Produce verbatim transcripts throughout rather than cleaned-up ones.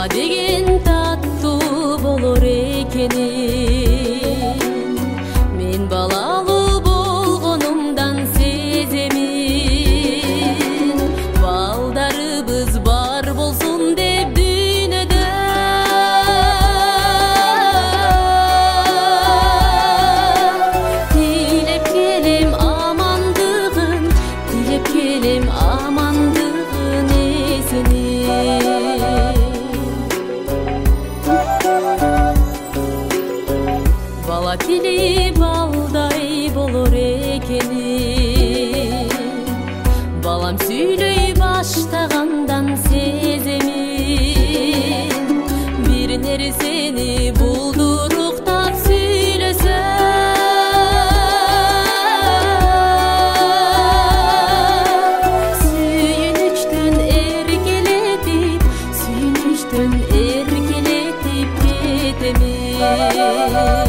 Бала деген таттуу болор экенин мен балалуу болгонумдан сеземин. Балдарыбыз бар болсун деп дүйнөдө тилеп келем амандыгын, тилеп келем амандыгын эсини. Бала тили балдай болор экенин балам сүйлөй баштагандан сеземин. Бир нерсени булдуруктап сүйлөсө сүйүнүчтөн эркелетип, сүйүнүчтөн эркелетип кетемин.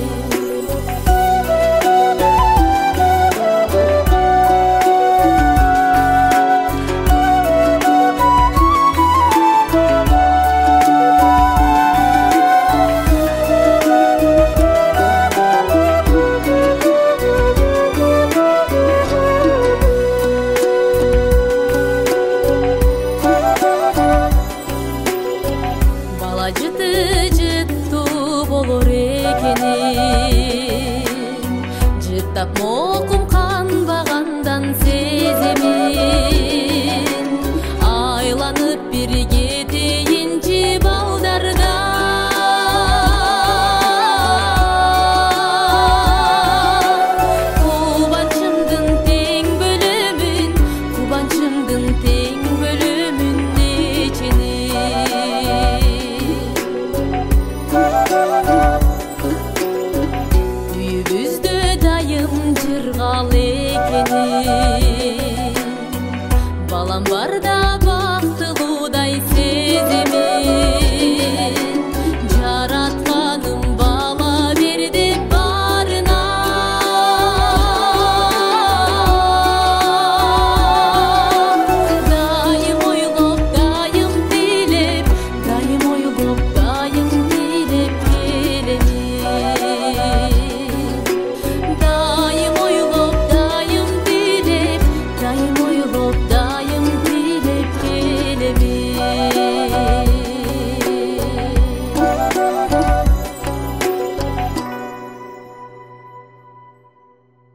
Бала жыты-жыттуу болор экенин жыттап мокум канбагандан сеземин. Айланып бир кетейинчи балдарда кубанчымдын тең бөлөмүн, кубанчымдын тең бөлөмүн ичени. Үйүбүздө дайым жыргал экенин балам барда